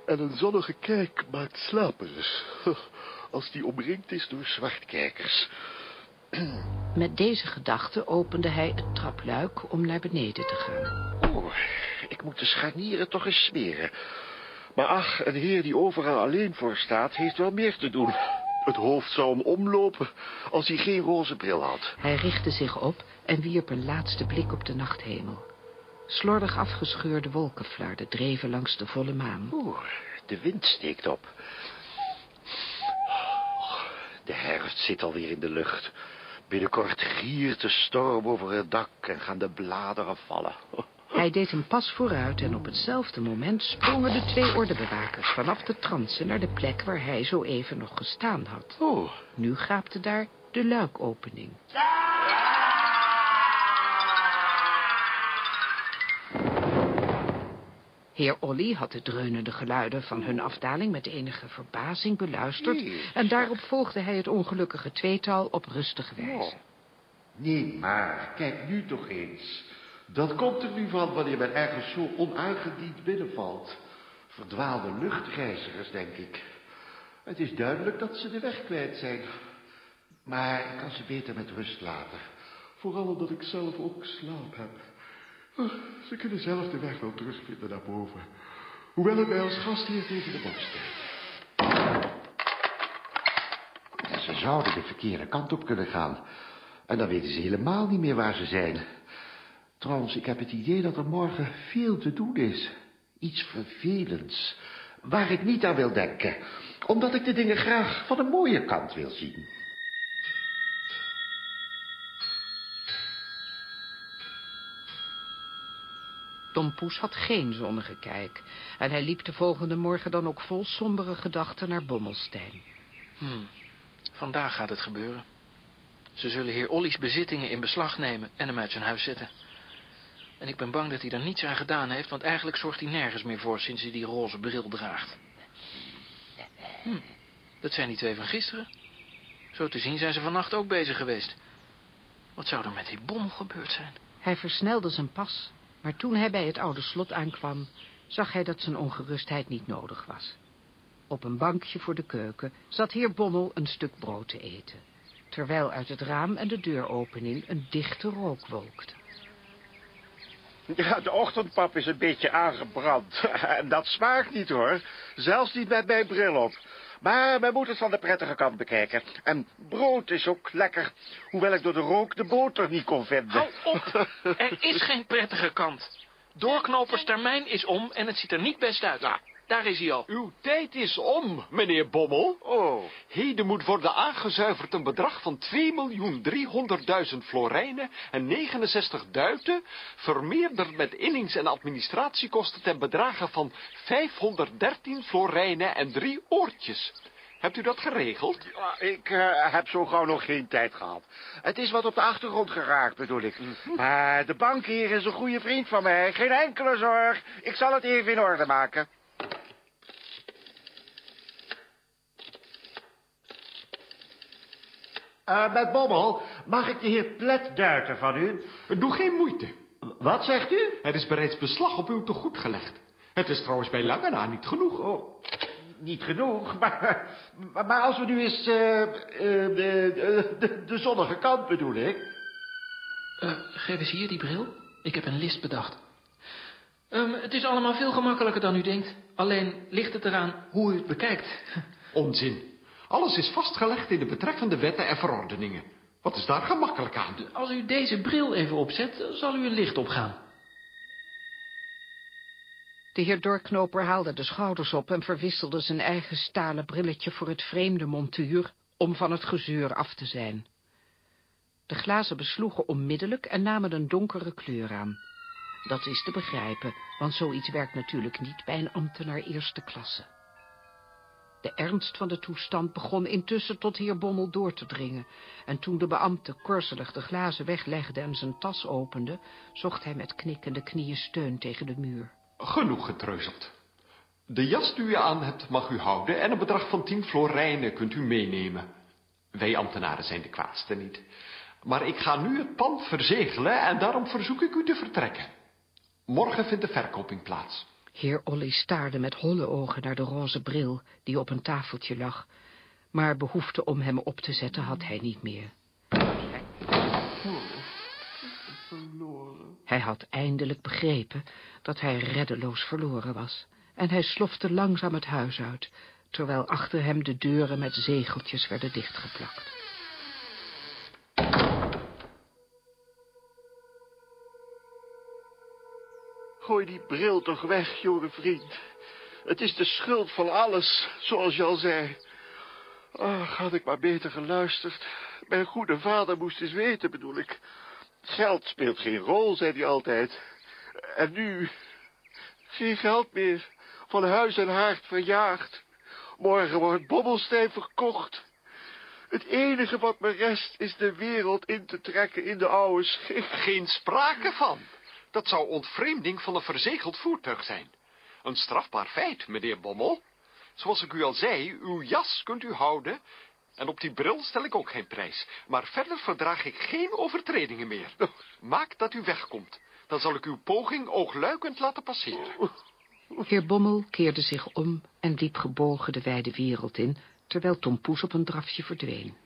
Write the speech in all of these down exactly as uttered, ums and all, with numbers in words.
En een zonnige kijk maakt slaperig. Als die omringd is door zwartkijkers. Met deze gedachte opende hij het trapluik om naar beneden te gaan. Oh, ik moet de scharnieren toch eens smeren. Maar ach, een heer die overal alleen voor staat, heeft wel meer te doen. Het hoofd zou hem omlopen als hij geen roze bril had. Hij richtte zich op en wierp een laatste blik op de nachthemel. Slordig afgescheurde wolkenflarden dreven langs de volle maan. Oeh, de wind steekt op. De herfst zit alweer in de lucht. Binnenkort giert de storm over het dak en gaan de bladeren vallen. Hij deed een pas vooruit en op hetzelfde moment sprongen de twee ordebewakers vanaf de transen naar de plek waar hij zo even nog gestaan had. Oh. Nu gaapte daar de luikopening. Heer Olly had de dreunende geluiden van hun afdaling met enige verbazing beluisterd, en daarop volgde hij het ongelukkige tweetal op rustige wijze. Nee, maar kijk nu toch eens. Dat komt er nu van wanneer men ergens zo onaangediend binnenvalt. Verdwaalde luchtreizigers, denk ik. Het is duidelijk dat ze de weg kwijt zijn. Maar ik kan ze beter met rust laten. Vooral omdat ik zelf ook slaap heb. Ze kunnen zelf de weg wel terugvinden naar boven. Hoewel het mij als gastheer tegen de borst steekt. Ze zouden de verkeerde kant op kunnen gaan. En dan weten ze helemaal niet meer waar ze zijn. Trouwens, ik heb het idee dat er morgen veel te doen is. Iets vervelends. Waar ik niet aan wil denken. Omdat ik de dingen graag van een mooie kant wil zien. Tom Poes had geen zonnige kijk. En hij liep de volgende morgen dan ook vol sombere gedachten naar Bommelstein. Hmm. Vandaag gaat het gebeuren. Ze zullen heer Olly's bezittingen in beslag nemen en hem uit zijn huis zetten. En ik ben bang dat hij er niets aan gedaan heeft, want eigenlijk zorgt hij nergens meer voor sinds hij die roze bril draagt. Hm. Dat zijn die twee van gisteren. Zo te zien zijn ze vannacht ook bezig geweest. Wat zou er met die Bommel gebeurd zijn? Hij versnelde zijn pas, maar toen hij bij het oude slot aankwam, zag hij dat zijn ongerustheid niet nodig was. Op een bankje voor de keuken zat heer Bommel een stuk brood te eten, terwijl uit het raam en de deuropening een dichte rook wolkte. Ja, de ochtendpap is een beetje aangebrand. En dat smaakt niet, hoor. Zelfs niet met mijn bril op. Maar men moet het van de prettige kant bekijken. En brood is ook lekker. Hoewel ik door de rook de boter niet kon vinden. Hou op! Er is geen prettige kant. Doorknopers termijn is om en het ziet er niet best uit. Nou, daar is hij al. Uw tijd is om, meneer Bommel. Oh. Heden moet worden aangezuiverd een bedrag van twee miljoen driehonderdduizend florijnen en negenenzestig duiten, vermeerderd met innings- en administratiekosten ten bedrage van vijfhonderddertien florijnen en drie oortjes. Hebt u dat geregeld? Ja, ik uh, heb zo gauw nog geen tijd gehad. Het is wat op de achtergrond geraakt, bedoel ik. Maar de bankheer is een goede vriend van mij. Geen enkele zorg. Ik zal het even in orde maken. Uh, met Bommel, mag ik de heer Plet duiten van u? Doe geen moeite. Wat zegt u? Er is bereeds beslag op uw tegoed gelegd. Het is trouwens bij lange na niet genoeg. Oh, niet genoeg, maar, maar als we nu eens uh, uh, de, de, de zonnige kant bedoel ik. Uh, geef eens hier die bril. Ik heb een list bedacht. Um, het is allemaal veel gemakkelijker dan u denkt. Alleen ligt het eraan hoe u het bekijkt. Onzin. Alles is vastgelegd in de betreffende wetten en verordeningen. Wat is daar gemakkelijk aan? Als u deze bril even opzet, zal u een licht opgaan. De heer Doorknoper haalde de schouders op en verwisselde zijn eigen stalen brilletje voor het vreemde montuur om van het gezeur af te zijn. De glazen besloegen onmiddellijk en namen een donkere kleur aan. Dat is te begrijpen, want zoiets werkt natuurlijk niet bij een ambtenaar eerste klasse. De ernst van de toestand begon intussen tot heer Bommel door te dringen, en toen de beambte korzelig de glazen weglegde en zijn tas opende, zocht hij met knikkende knieën steun tegen de muur. Genoeg getreuzeld. De jas die u aan hebt mag u houden en een bedrag van tien florijnen kunt u meenemen. Wij ambtenaren zijn de kwaadste niet. Maar ik ga nu het pand verzegelen en daarom verzoek ik u te vertrekken. Morgen vindt de verkoping plaats. Heer Olly staarde met holle ogen naar de roze bril die op een tafeltje lag, maar behoefte om hem op te zetten had hij niet meer. Hij had eindelijk begrepen dat hij reddeloos verloren was, en hij slofte langzaam het huis uit, terwijl achter hem de deuren met zegeltjes werden dichtgeplakt. Gooi die bril toch weg, jonge vriend. Het is de schuld van alles, zoals je al zei. Ach, had ik maar beter geluisterd. Mijn goede vader moest eens weten, bedoel ik. Geld speelt geen rol, zei hij altijd. En nu, geen geld meer. Van huis en haard verjaagd. Morgen wordt Bommelstein verkocht. Het enige wat me rest is de wereld in te trekken in de oude schik. Geen sprake van. Dat zou ontvreemding van een verzegeld voertuig zijn. Een strafbaar feit, meneer Bommel. Zoals ik u al zei, uw jas kunt u houden. En op die bril stel ik ook geen prijs. Maar verder verdraag ik geen overtredingen meer. Maak dat u wegkomt. Dan zal ik uw poging oogluikend laten passeren. Heer Bommel keerde zich om en liep gebogen de wijde wereld in, terwijl Tom Poes op een drafje verdween.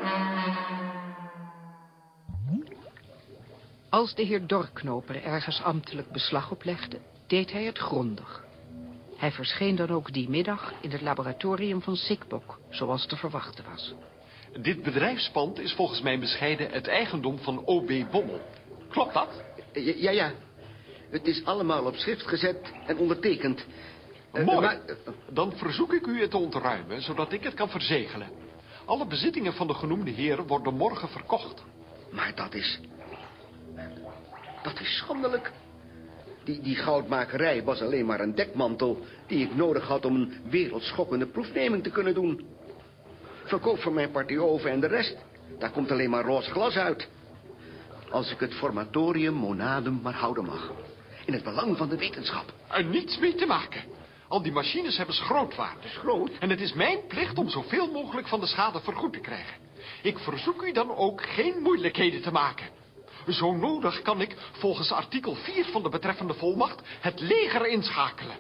Als de heer Dorknoper ergens ambtelijk beslag oplegde, deed hij het grondig. Hij verscheen dan ook die middag in het laboratorium van Sikbok, zoals te verwachten was. Dit bedrijfspand is volgens mijn bescheiden het eigendom van O B Bommel. Klopt dat? Ja, ja. Het is allemaal op schrift gezet en ondertekend. Uh, Mooi. Maar, uh, Dan verzoek ik u het te ontruimen, zodat ik het kan verzegelen. Alle bezittingen van de genoemde heren worden morgen verkocht. maar dat is... Dat is schandelijk. Die, die goudmakerij was alleen maar een dekmantel die ik nodig had om een wereldschokkende proefneming te kunnen doen. Verkoop van mijn partij over en de rest, daar komt alleen maar roze glas uit. Als ik het formatorium monadum maar houden mag. In het belang van de wetenschap. Er niets mee te maken. Al die machines hebben schrootwaarde. Schroot? En het is mijn plicht om zoveel mogelijk van de schade vergoed te krijgen. Ik verzoek u dan ook geen moeilijkheden te maken. Zo nodig kan ik, volgens artikel vier van de betreffende volmacht, het leger inschakelen.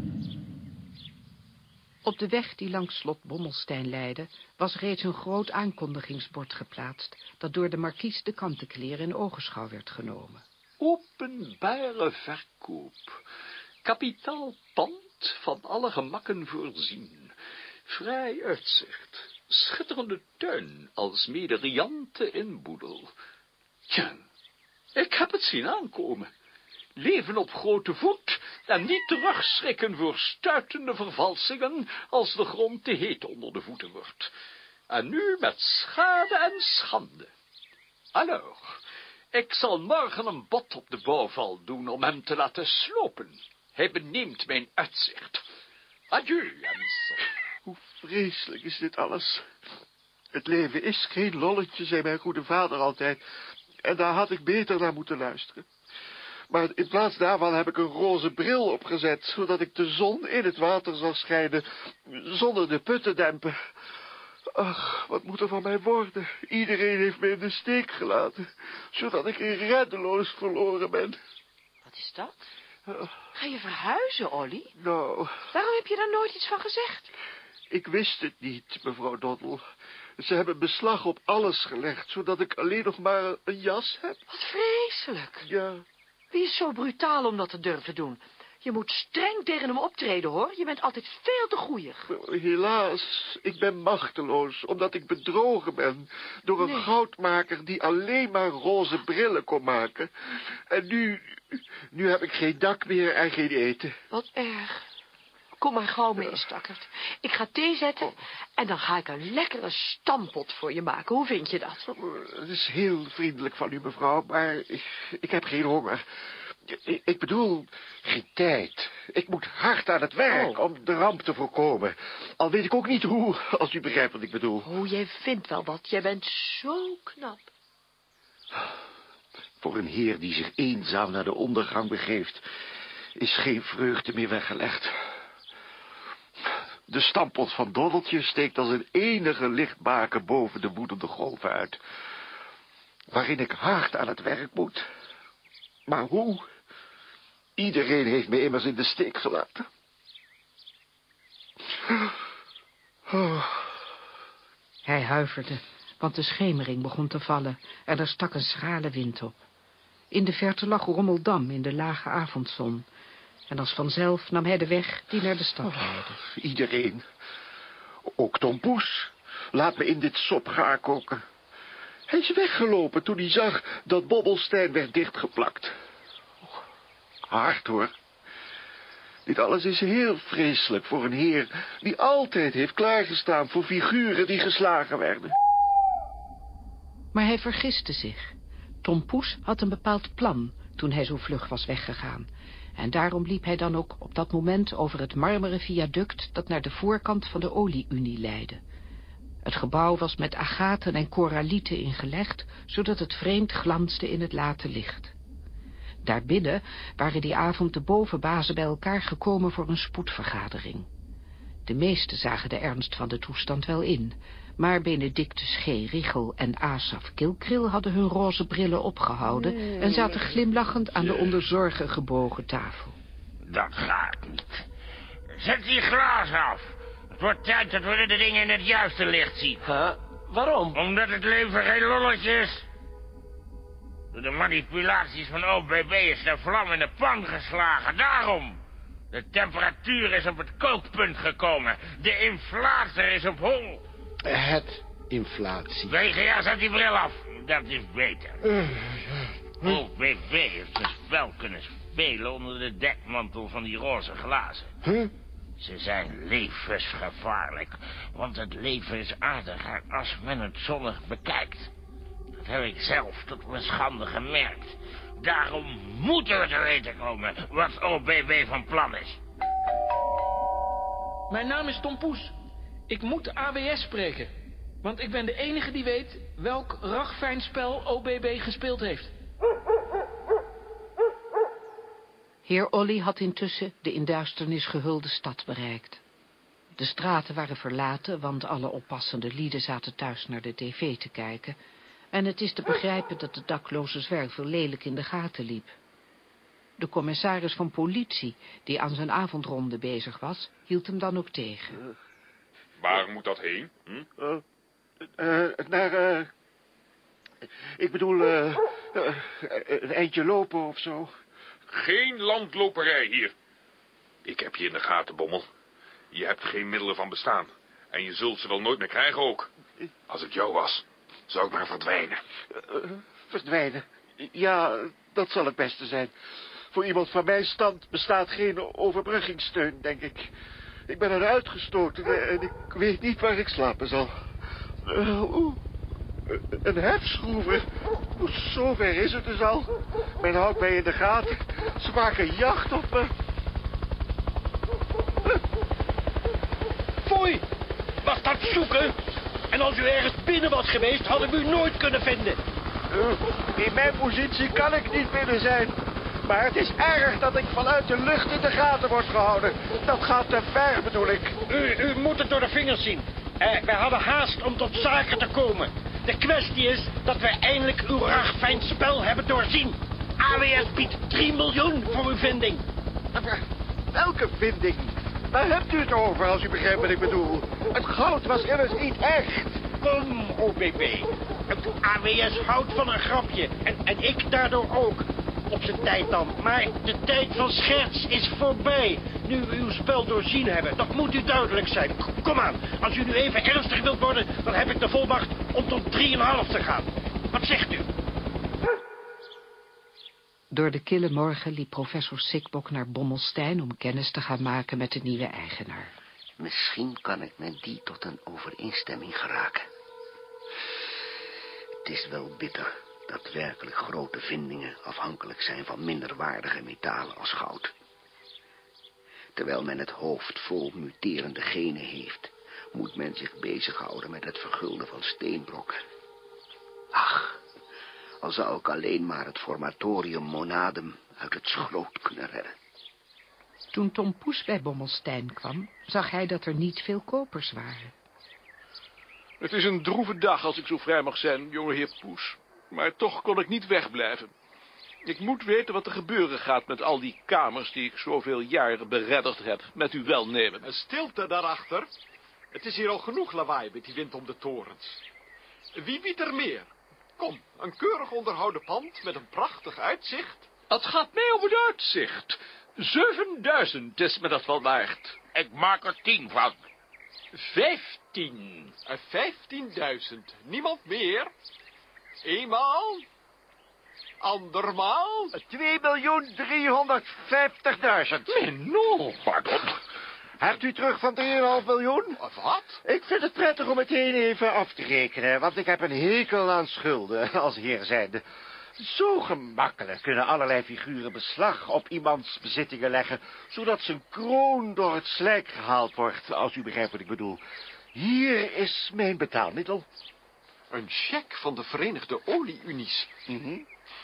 Op de weg die langs slot Bommelstein leidde, was reeds een groot aankondigingsbord geplaatst, dat door de markies de Kantekleer in ogenschouw werd genomen. Openbare verkoop. Kapitaalpand van alle gemakken voorzien. Vrij uitzicht. Schitterende tuin, alsmede riante inboedel. Tja, ik heb het zien aankomen. Leven op grote voet en niet terugschrikken voor stuitende vervalsingen als de grond te heet onder de voeten wordt. En nu met schade en schande. Alors, ik zal morgen een bod op de bouwval doen om hem te laten slopen. Hij beneemt mijn uitzicht. Adieu, Jensel. Hoe vreselijk is dit alles. Het leven is geen lolletje, zei mijn goede vader altijd. En daar had ik beter naar moeten luisteren. Maar in plaats daarvan heb ik een roze bril opgezet, zodat ik de zon in het water zal schijnen, zonder de put te dempen. Ach, wat moet er van mij worden? Iedereen heeft me in de steek gelaten, zodat ik reddeloos verloren ben. Wat is dat? Ga je verhuizen, Olly? Nou, Waarom heb je daar nooit iets van gezegd? ik wist het niet, mevrouw Doddle. Ze hebben beslag op alles gelegd, zodat ik alleen nog maar een jas heb. Wat vreselijk. Ja, Wie is zo brutaal om dat te durven doen? Je moet streng tegen hem optreden, hoor. Je bent altijd veel te goeierig. helaas, ik ben machteloos, omdat ik bedrogen ben door een Nee. goudmaker die alleen maar roze brillen kon maken. En nu, nu heb ik geen dak meer en geen eten. Wat erg. Kom maar gauw mee, Stakkerd. Ik ga thee zetten en dan ga ik een lekkere stampot voor je maken. Hoe vind je dat? Het is heel vriendelijk van u, mevrouw, maar ik, ik heb geen honger. Ik, ik bedoel, geen tijd. Ik moet hard aan het werk Oh. om de ramp te voorkomen. Al weet ik ook niet hoe, als u begrijpt wat ik bedoel. Oh, jij vindt wel wat. Jij bent zo knap. Voor een heer die zich eenzaam naar de ondergang begeeft, is geen vreugde meer weggelegd. De stampot van Doddeltje steekt als een enige lichtbaken boven de woedende golven uit, waarin ik hard aan het werk moet. Maar hoe? Iedereen heeft me immers in de steek gelaten. Oh. Hij huiverde, want de schemering begon te vallen en er stak een schrale wind op. In de verte lag Rommeldam in de lage avondzon. En als vanzelf nam hij de weg die naar de stad leidde. Oh, iedereen. Ook Tom Poes. Laat me in dit sop gaar koken. Hij is weggelopen toen hij zag dat Bobbelstein werd dichtgeplakt. Oh, hard hoor. Dit alles is heel vreselijk voor een heer die altijd heeft klaargestaan voor figuren die geslagen werden. Maar hij vergiste zich. Tom Poes had een bepaald plan toen hij zo vlug was weggegaan. En daarom liep hij dan ook op dat moment over het marmeren viaduct dat naar de voorkant van de olie-unie leidde. Het gebouw was met agaten en koralieten ingelegd, zodat het vreemd glansde in het late licht. Daarbinnen waren die avond de bovenbazen bij elkaar gekomen voor een spoedvergadering. De meesten zagen de ernst van de toestand wel in, maar Benedictus G. Richel en Asaf Kilkril hadden hun roze brillen opgehouden en zaten glimlachend aan de onder zorgen gebogen tafel. Dat gaat niet. Zet die glazen af. Het wordt tijd dat we de dingen in het juiste licht zien. Huh? Waarom? Omdat het leven geen lolletje is. Door de manipulaties van O B B is de vlam in de pan geslagen. Daarom. De temperatuur is op het kookpunt gekomen. De inflatie is op hol. Het inflatie. W G A, zet die bril af. Dat is beter. O B B heeft dus wel kunnen spelen onder de dekmantel van die roze glazen. Huh? Ze zijn levensgevaarlijk, want het leven is aardiger als men het zonnig bekijkt. Dat heb ik zelf tot mijn schande gemerkt. Daarom moeten we te weten komen wat O B B van plan is. Mijn naam is Tom Poes. Ik moet de A W S spreken, want ik ben de enige die weet welk ragfijn spel O B B gespeeld heeft. Heer Olly had intussen de in duisternis gehulde stad bereikt. De straten waren verlaten, want alle oppassende lieden zaten thuis naar de tv te kijken. En het is te begrijpen dat de dakloze zwerver lelijk in de gaten liep. De commissaris van politie, die aan zijn avondronde bezig was, hield hem dan ook tegen. Waar moet dat heen? Hm? Uh, uh, naar, uh, ik bedoel, uh, uh, een eindje lopen of zo. Geen landloperij hier. Ik heb je in de gaten, Bommel. Je hebt geen middelen van bestaan. En je zult ze wel nooit meer krijgen ook. Als ik jou was, zou ik maar verdwijnen. Uh, verdwijnen? Ja, dat zal het beste zijn. Voor iemand van mijn stand bestaat geen overbruggingssteun, denk ik. Ik ben eruit gestoten en ik weet niet waar ik slapen zal. Uh, uh, een hefschroever. Zover is het dus al. Men houdt mij in de gaten. Ze maken jacht op me. Foei! Was dat zoeken? En als u ergens binnen was geweest, had ik u nooit kunnen vinden. Uh, in mijn positie kan ik niet binnen zijn. Maar het is erg dat ik vanuit de lucht in de gaten word gehouden. Dat gaat te ver, bedoel ik. U, u moet het door de vingers zien. Eh, wij hadden haast om tot zaken te komen. De kwestie is dat wij eindelijk uw ragfijn spel hebben doorzien. A W S biedt drie miljoen voor uw vinding. Welke vinding? Waar hebt u het over, als u begrijpt wat ik bedoel? Het goud was immers niet echt. Kom, O B B. Het A W S houdt van een grapje. En, en ik daardoor ook. Op zijn tijd dan. Maar de tijd van scherts is voorbij. Nu we uw spel doorzien hebben. Dat moet u duidelijk zijn. K- kom aan. Als u nu even ernstig wilt worden, dan heb ik de volmacht om tot drieënhalf te gaan. Wat zegt u? Door de kille morgen liep professor Sikbok naar Bommelstein om kennis te gaan maken met de nieuwe eigenaar. Misschien kan ik met die tot een overeenstemming geraken. Het is wel bitter dat werkelijk grote vindingen afhankelijk zijn van minderwaardige metalen als goud. Terwijl men het hoofd vol muterende genen heeft, moet men zich bezighouden met het vergulden van steenbrokken. Ach, al zou ik alleen maar het formatorium monadum uit het schroot kunnen redden. Toen Tom Poes bij Bommelstein kwam, zag hij dat er niet veel kopers waren. Het is een droeve dag als ik zo vrij mag zijn, jongeheer Poes. Maar toch kon ik niet wegblijven. Ik moet weten wat er gebeuren gaat met al die kamers die ik zoveel jaren beredderd heb, met uw welnemen. En stilte daarachter. Het is hier al genoeg lawaai met die wind om de torens. Wie biedt er meer? Kom, een keurig onderhouden pand met een prachtig uitzicht. Het gaat mij om het uitzicht. Zevenduizend is me dat wel waard. Ik maak er tien van. Vijftien. Vijftienduizend. Niemand meer? Eenmaal? Andermaal? twee miljoen driehonderdvijftigduizend. Menno. Pardon. Hebt u terug van drieënhalf miljoen? Wat? Ik vind het prettig om meteen even af te rekenen, want ik heb een hekel aan schulden, als heer zijnde. Zo gemakkelijk kunnen allerlei figuren beslag op iemands bezittingen leggen, zodat zijn kroon door het slijk gehaald wordt, als u begrijpt wat ik bedoel. Hier is mijn betaalmiddel. Een cheque van de Verenigde Olie-Unies. Mm-hmm.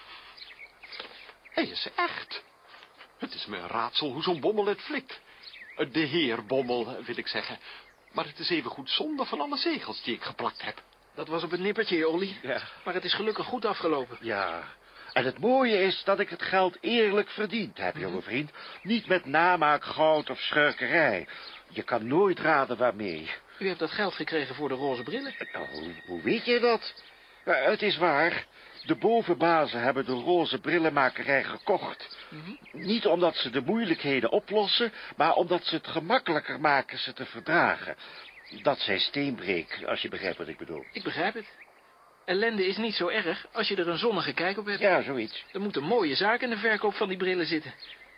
Hij is echt. Het is me een raadsel hoe zo'n bommel het flikt. De heer Bommel, wil ik zeggen. Maar het is even goed zonde van alle zegels die ik geplakt heb. Dat was op het nippertje, heer Olly. Ja. Maar het is gelukkig goed afgelopen. Ja, en het mooie is dat ik het geld eerlijk verdiend heb, jonge vriend. Niet met namaak, goud of schurkerij. Je kan nooit raden waarmee. U hebt dat geld gekregen voor de roze brillen. Nou, hoe, hoe weet je dat? Uh, het is waar. De bovenbazen hebben de roze brillenmakerij gekocht. Mm-hmm. Niet omdat ze de moeilijkheden oplossen, maar omdat ze het gemakkelijker maken ze te verdragen. Dat zei Steenbreek, als je begrijpt wat ik bedoel. Ik begrijp het. Ellende is niet zo erg als je er een zonnige kijk op hebt. Ja, zoiets. Er moet een mooie zaak in de verkoop van die brillen zitten.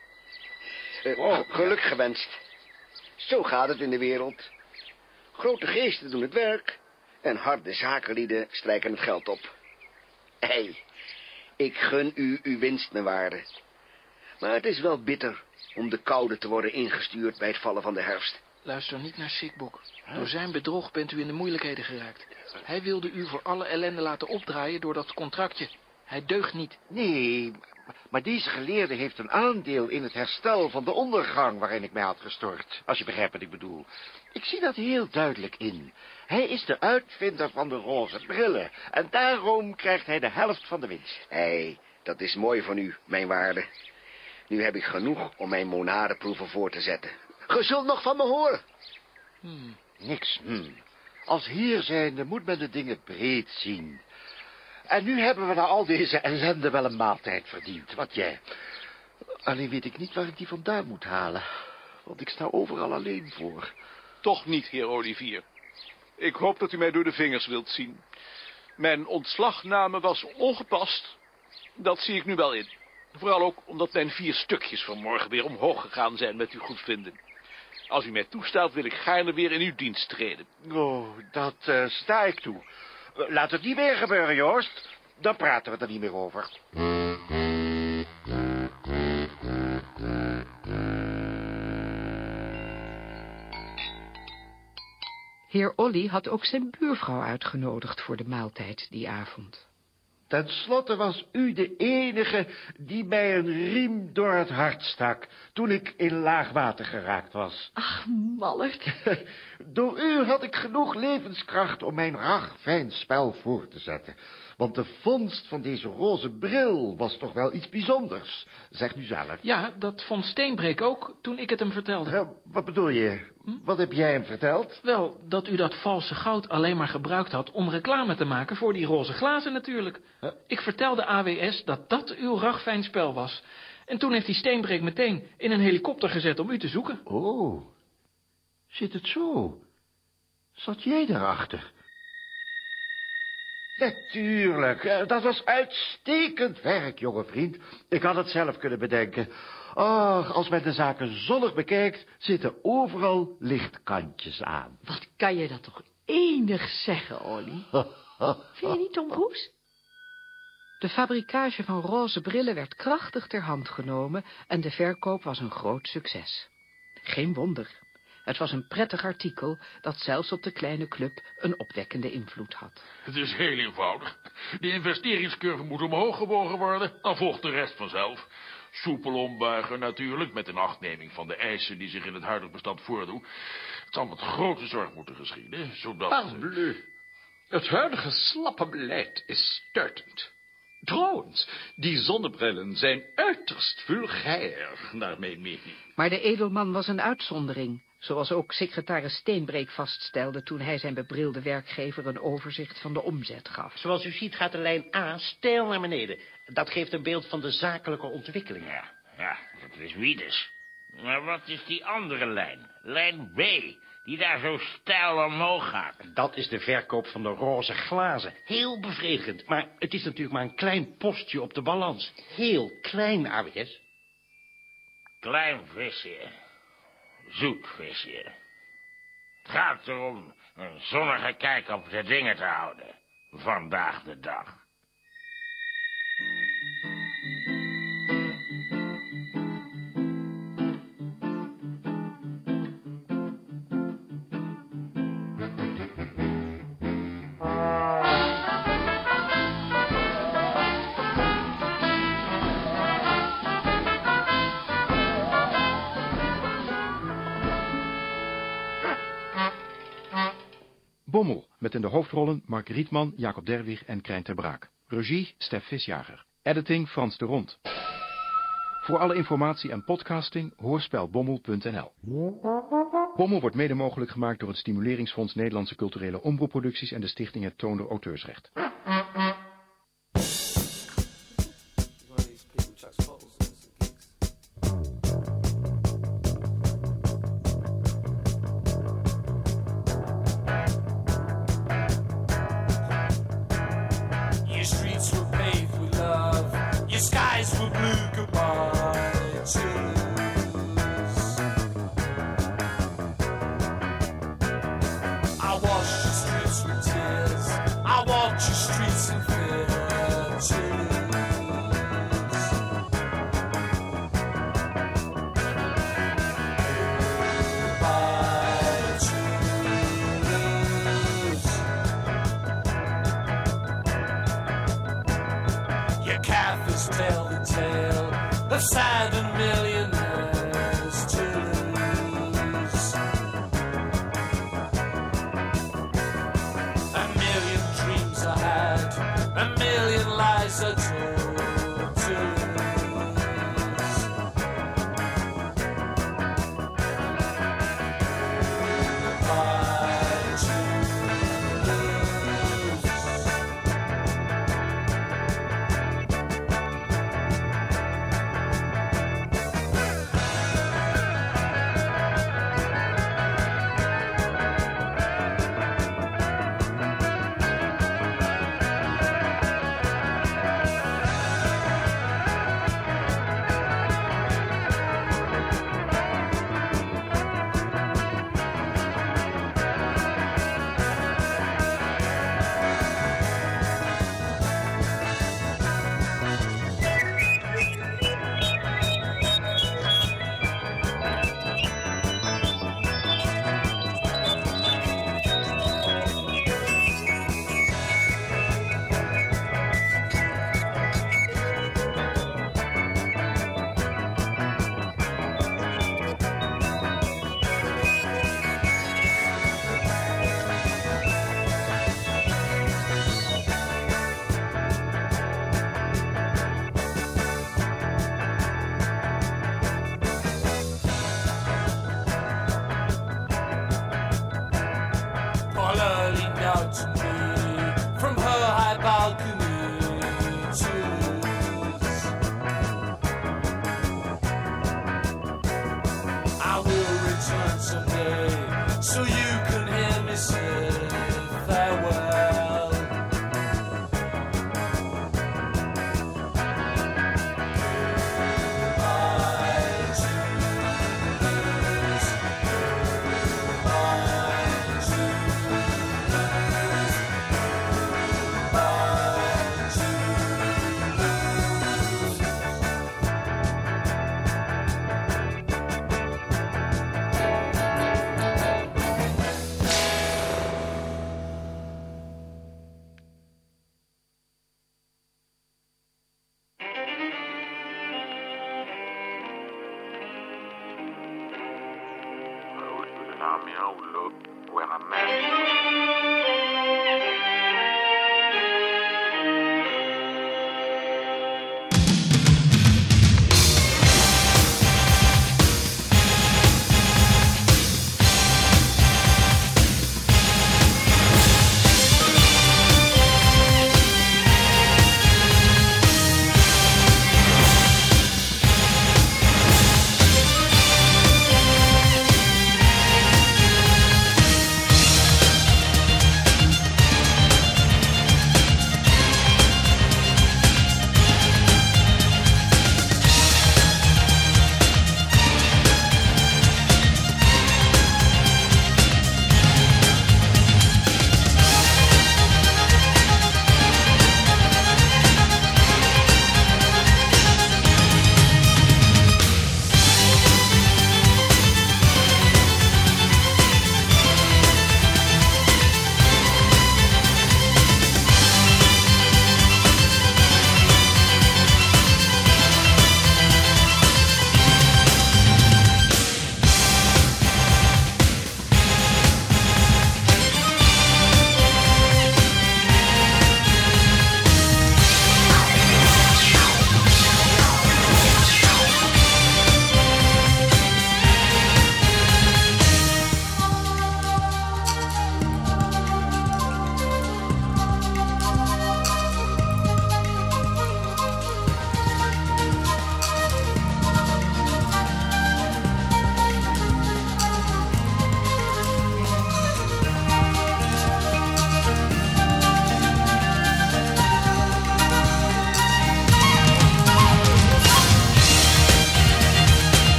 Uh, oh, geluk gewenst. Zo gaat het in de wereld. Grote geesten doen het werk en harde zakenlieden strijken het geld op. Hé, hey, ik gun u uw winst, mijn waarde. Maar het is wel bitter om de koude te worden ingestuurd bij het vallen van de herfst. Luister niet naar Sikbok. Door zijn bedrog bent u in de moeilijkheden geraakt. Hij wilde u voor alle ellende laten opdraaien door dat contractje. Hij deugt niet. Nee, maar deze geleerde heeft een aandeel in het herstel van de ondergang waarin ik mij had gestort. Als je begrijpt wat ik bedoel. Ik zie dat heel duidelijk in. Hij is de uitvinder van de roze brillen. En daarom krijgt hij de helft van de winst. Hé, hey, dat is mooi van u, mijn waarde. Nu heb ik genoeg om mijn monadenproeven voor te zetten. Ge zult nog van me horen. Hmm, niks, hmm. Als heer zijnde moet men de dingen breed zien. En nu hebben we na al deze ellende wel een maaltijd verdiend. Wat jij. Alleen weet ik niet waar ik die vandaan moet halen. Want ik sta overal alleen voor. Toch niet, heer Olivier. Ik hoop dat u mij door de vingers wilt zien. Mijn ontslagname was ongepast. Dat zie ik nu wel in. Vooral ook omdat mijn vier stukjes vanmorgen weer omhoog gegaan zijn met uw goedvinden. Als u mij toestaat, wil ik gaarne weer in uw dienst treden. Oh, dat uh, sta ik toe. Uh, laat het niet weer gebeuren, Joost. Dan praten we er niet meer over. Heer Olly had ook zijn buurvrouw uitgenodigd voor de maaltijd die avond. Ten slotte was u de enige die mij een riem door het hart stak, toen ik in laag water geraakt was. Ach, Mallert. Door u had ik genoeg levenskracht om mijn ragfijn spel voor te zetten. Want de vondst van deze roze bril was toch wel iets bijzonders. Zeg nu zelf. Ja, dat vond Steenbreek ook, toen ik het hem vertelde. Uh, wat bedoel je? Hm? Wat heb jij hem verteld? Wel, dat u dat valse goud alleen maar gebruikt had om reclame te maken voor die roze glazen natuurlijk. Huh? Ik vertelde A W S dat dat uw ragfijn spel was. En toen heeft die Steenbreek meteen in een helikopter gezet om u te zoeken. Oh, zit het zo? Zat jij daarachter? Natuurlijk, dat was uitstekend werk, jonge vriend. Ik had het zelf kunnen bedenken. Ach, als men de zaken zonnig bekijkt, zitten overal lichtkantjes aan. Wat kan je dat toch enig zeggen, Olly? Vind je niet, Tom Poes? De fabrikage van roze brillen werd krachtig ter hand genomen en de verkoop was een groot succes. Geen wonder. Het was een prettig artikel dat zelfs op de kleine club een opwekkende invloed had. Het is heel eenvoudig. De investeringscurve moet omhoog gebogen worden, dan volgt de rest vanzelf. Soepel ombuigen natuurlijk, met inachtneming van de eisen die zich in het huidige bestand voordoen. Het zal met grote zorg moeten geschieden, zodat... Parbleu. Het huidige slappe beleid is stuitend. Trouwens, die zonnebrillen zijn uiterst vulgair, naar mijn mening. Maar de edelman was een uitzondering, zoals ook secretaris Steenbreek vaststelde toen hij zijn bebrilde werkgever een overzicht van de omzet gaf. Zoals u ziet gaat de lijn A steil naar beneden. Dat geeft een beeld van de zakelijke ontwikkeling. Ja, ja, dat is Wiedes. Maar wat is die andere lijn? Lijn B, die daar zo steil omhoog gaat. Dat is de verkoop van de roze glazen. Heel bevredigend. Maar het is natuurlijk maar een klein postje op de balans. Heel klein, A W S. Klein visje. Zoet visje. Het gaat erom een zonnige kijk op de dingen te houden. Vandaag de dag. Bommel, met in de hoofdrollen Mark Rietman, Jacob Derwig en Krijn ter Braak. Regie, Stef Visjager. Editing, Frans de Rond. Voor alle informatie en podcasting, hoorspelbommel punt n l. Bommel wordt mede mogelijk gemaakt door het Stimuleringsfonds Nederlandse Culturele Omroepproducties en de Stichting Het Toonder Auteursrecht.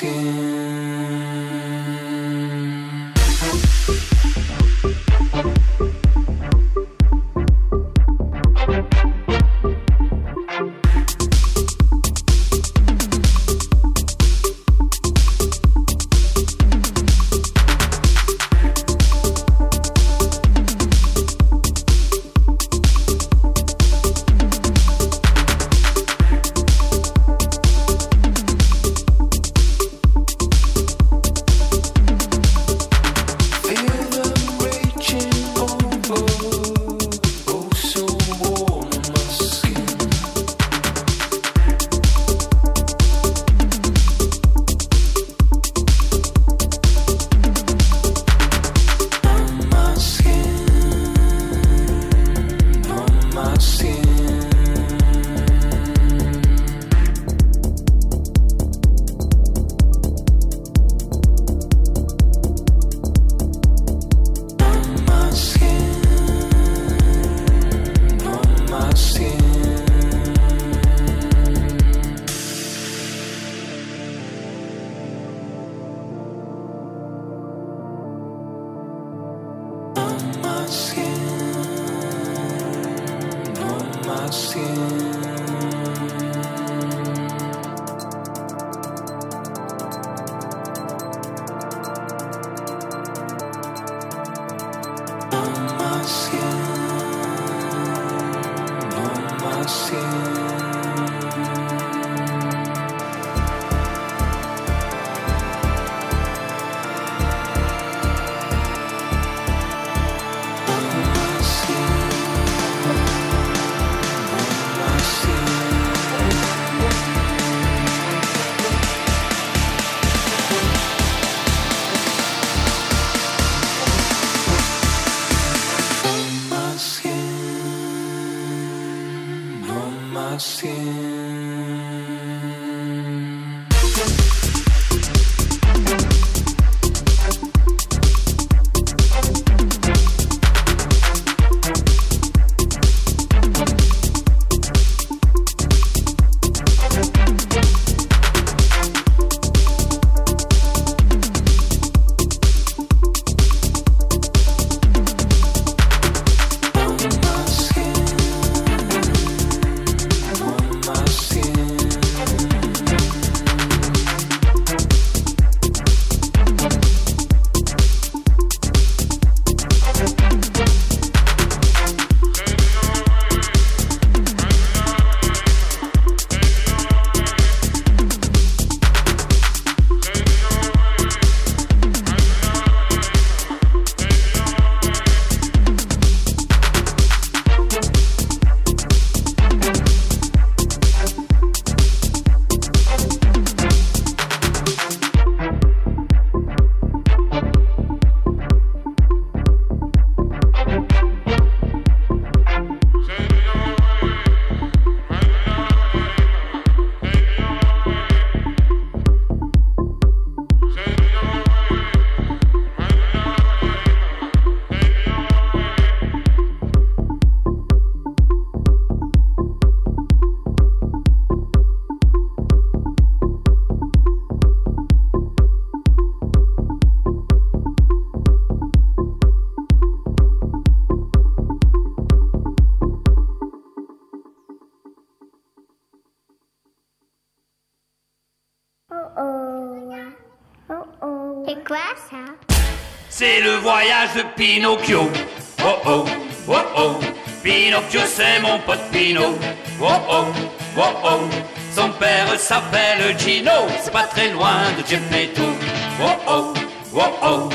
C'est le voyage de Pinocchio. Oh oh, oh oh. Pinocchio, c'est mon pote Pino. Oh oh, oh oh. Son père s'appelle Gino. C'est pas très loin de Geppetto. Oh oh, oh oh.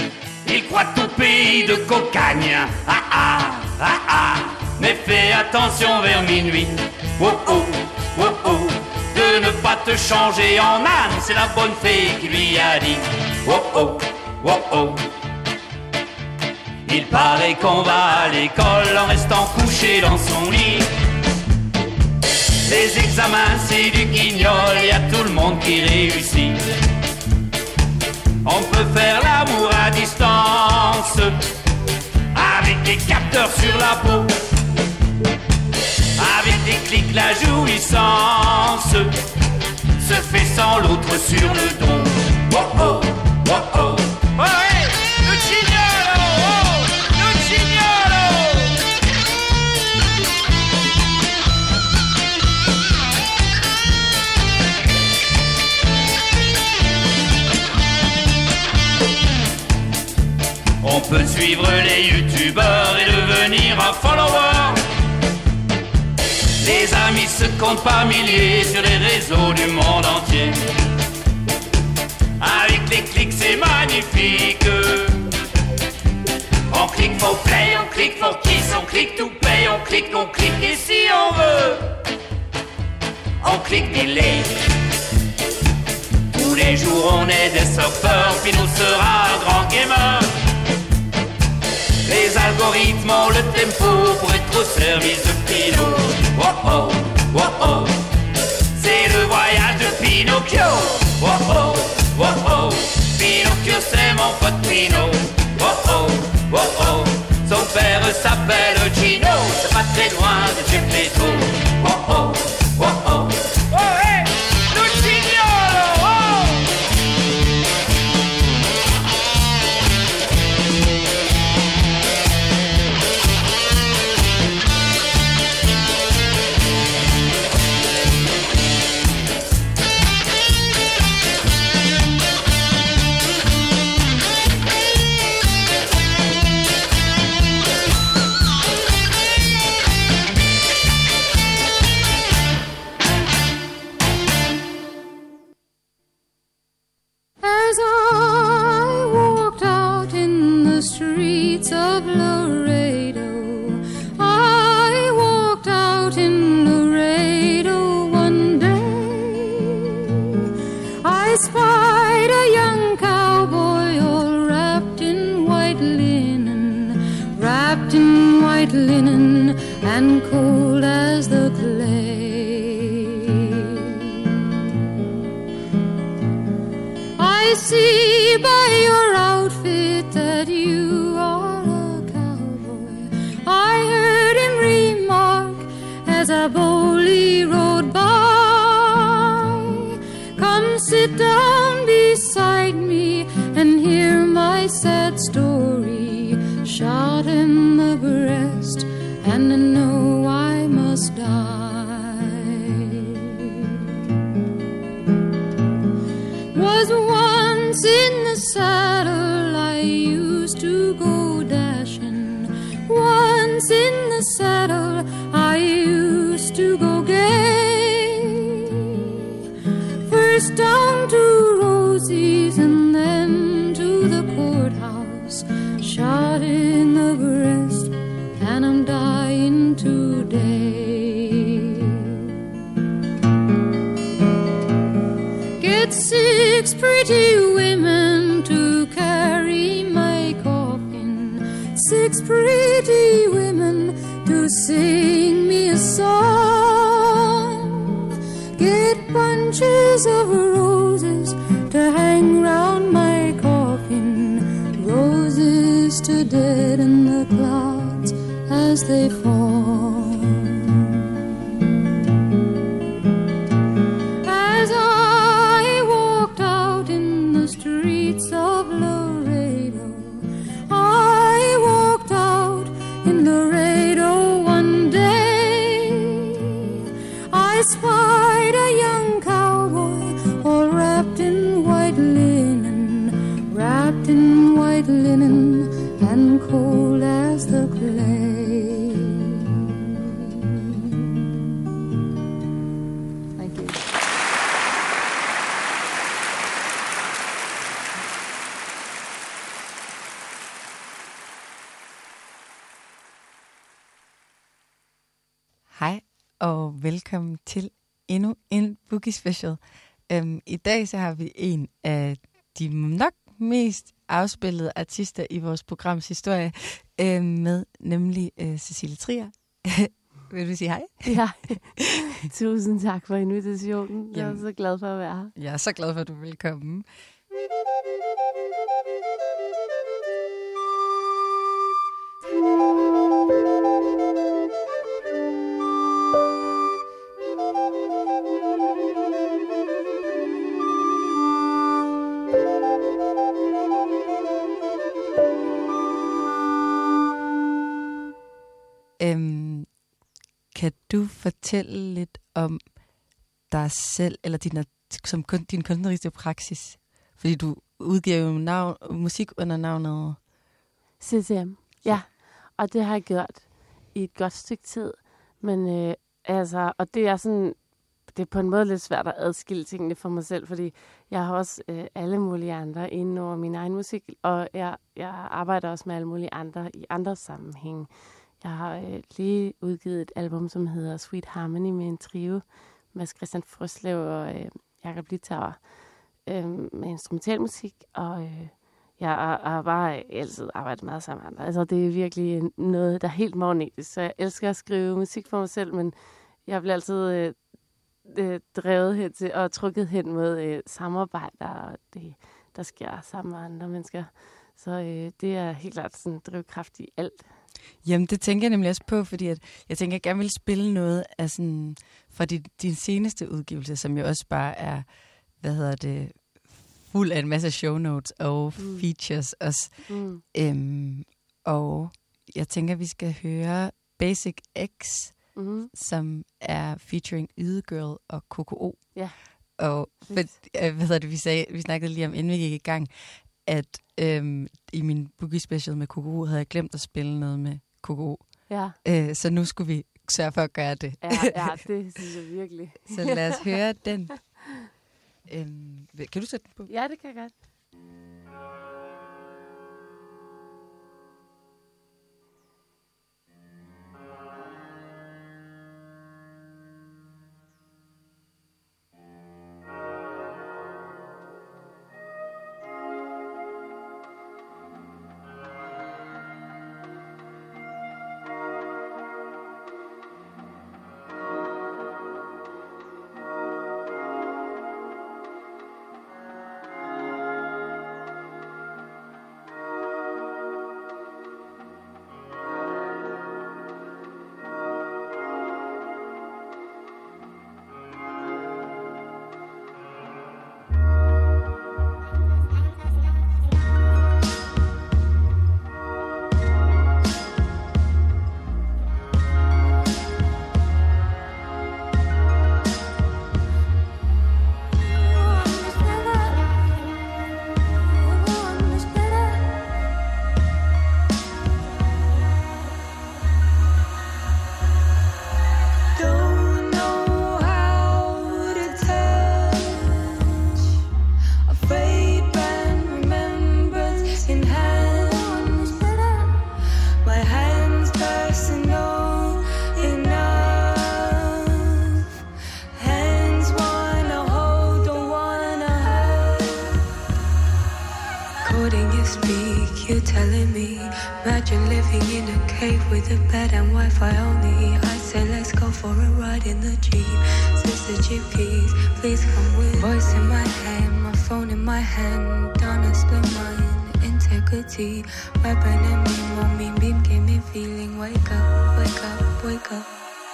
Il croit tout pays de cocagne. Ah ah, ah ah. Mais fais attention vers minuit. Oh oh, oh oh. De ne pas te changer en âne. C'est la bonne fée qui lui a dit. Oh oh, oh oh. Il paraît qu'on va à l'école en restant couché dans son lit. Les examens c'est du guignol, y a tout le monde qui réussit. On peut faire l'amour à distance avec des capteurs sur la peau. Avec des clics la jouissance se fait sans l'autre sur le dos. peut suivre les youtubeurs et devenir un follower. Les amis se comptent par milliers sur les réseaux du monde entier. Avec les clics c'est magnifique. On clique for play, on clique for kiss, on clique to pay, on clique, on clique et si on veut, on clique delay. Tous les jours on est des surfeurs, puis nous sera un grand gamer. Les algorithmes ont le tempo pour être au service de Pinot. Oh oh, oh oh, c'est le voyage de Pinocchio. Oh oh, oh oh, Pinocchio c'est mon pote Pinot. Oh oh, oh oh, son père s'appelle Gino. C'est pas très loin de Geppetto. Oh oh, oh oh, oh hey, Lucignolo, oh. As I walked out in the streets of Laredo, I walked out in Laredo one day. I spied a young cowboy all wrapped in white linen, wrapped in white linen and cold as the clay. I see by your outfit that you are a cowboy. I heard him remark as I boldly rode by. Come sit down beside me and hear my sad story. Shot in the breast and I know I must die. Was once in the saddle, I used to go dashing. Once in the saddle, I used to go gay. First down to Rosie's and then to the courthouse. Shot in the breast and I'm dying today. Get six pretty women to carry my coffin, six pretty women to sing me a song. Get bunches of roses to hang round my coffin, roses to deaden the clouds as they fall. As I walked out in the streets of Laredo, I walked out in Laredo one day. I spied a young cowboy all wrapped in white linen, wrapped in white linen and cold as the clay. Thank you. Hej og velkommen til endnu en Boogie Special. Um, I dag så har vi en af de nok mest afspillede artister i vores programs historie uh, med, nemlig uh, Cecilie Trier. Vil du sige hej? Ja, tusind tak for invitationen. Jeg er så glad for at være her. Jeg er så glad for, at du vil komme. Øhm, kan du fortælle lidt om dig selv, eller din, som kun, din kunstneriske praksis? Fordi du udgiver jo navn, musik under navnet C T M, ja. Og det har jeg gjort i et godt stykke tid. Men øh, altså, og det er sådan, det er på en måde lidt svært at adskille tingene for mig selv, fordi jeg har også øh, alle mulige andre inden over min egen musik, og jeg, jeg arbejder også med alle mulige andre i andre sammenhænge. Jeg har øh, lige udgivet et album, som hedder Sweet Harmony med en trio, med Christian Frøslev og øh, Jakob Littauer, øh, med instrumentalmusik, og øh, jeg har, har bare altid arbejdet meget sammen med andre. Altså, det er virkelig noget, der er helt magnetisk, så jeg elsker at skrive musik for mig selv, men jeg bliver altid øh, øh, drevet hen til og trukket hen mod øh, samarbejder, og det, der sker sammen med andre mennesker. Så øh, det er helt klart sådan en drivkraft i alt. Jamen, det tænker jeg nemlig også på, fordi at jeg tænker, at jeg gerne vil spille noget af sådan, fra din, din seneste udgivelse, som jo også bare er, hvad hedder det, fuld af en masse show notes og mm. features også. Mm. Øhm, og jeg tænker, at vi skal høre Basic X, mm. som er featuring Ydegirl og K K O. Ja. Og for, hvad hedder det, vi, sagde, vi snakkede lige om, inden vi gik i gang, at øhm, i min Boogie Special med K K O havde jeg glemt at spille noget med K K O. Ja. Øh, så nu skulle vi sørge for at gøre det. Ja, ja, det synes jeg virkelig. Så lad os høre den. Øhm, kan du sætte den på? Ja, det kan jeg godt. With a bed and Wi-Fi only, I say let's go for a ride in the Jeep. Sister Jeep keys, please come with. Voice in my head, my phone in my hand. Donna split mine, integrity. Weapon in me, mommy beam gave me feeling. Wake up, wake up, wake up.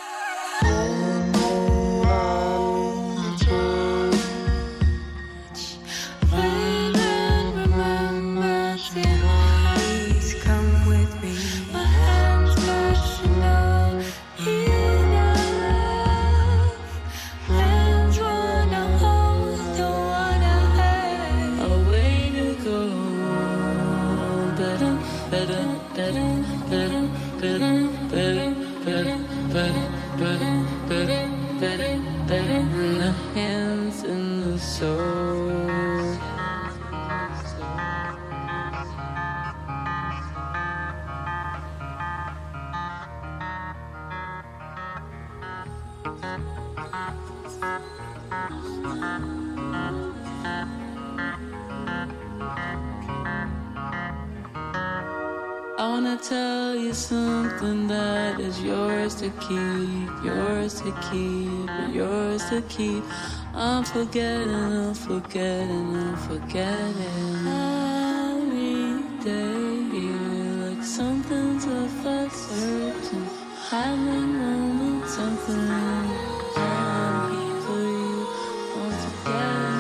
I wanna tell you something that is yours to keep, yours to keep, yours to keep. I'm forgetting, I'm forgetting, I'm forgetting. Every day you like something's of a certain having moment, something I'm here for you. I'm forgetting.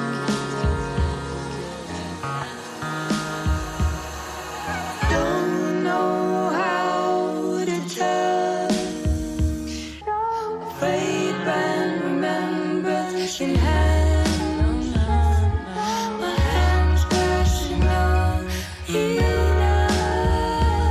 My hands pressing on enough.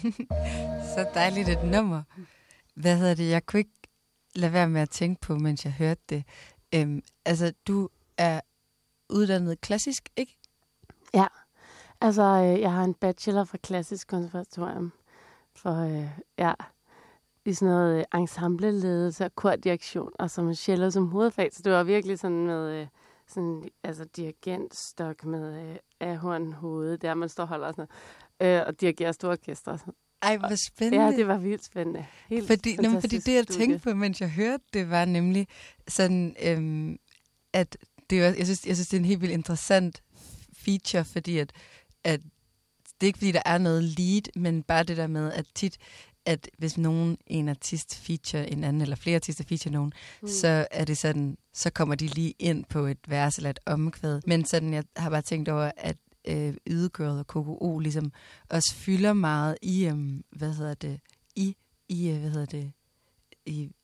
Så dejligt et nummer. Hvad hedder det? Jeg kunne ikke lade være med at tænke på, mens jeg hørte det. Øhm, altså, du er uddannet klassisk, ikke? Ja, altså øh, jeg har en bachelor fra Klassisk Konservatorium for, øh, ja, i sådan noget øh, ensembleledelse og kordirektion, og som cello som hovedfag, så det var virkelig sådan med, øh, sådan, altså dirigentstok med øh, ahornhoved, der man står og holder sådan noget, øh, og dirigerer store orkestre. Ej, hvor spændende. Ja, det var vildt spændende. Helt fordi, nå, fordi det, jeg studie. tænkte på, mens jeg hørte det, var nemlig sådan, øhm, at det var, jeg, synes, jeg synes, det er en helt vildt interessant feature, fordi at, at det er ikke, fordi der er noget lead, men bare det der med, at tit, at hvis nogen, en artist feature en anden, eller flere artister feature nogen, mm. så er det sådan, så kommer de lige ind på et vers eller et omkvæd. Men sådan, jeg har bare tænkt over, at øh, Ydegirl og K K O ligesom også fylder meget i, um, hvad hedder det, i, i, hvad hedder det, i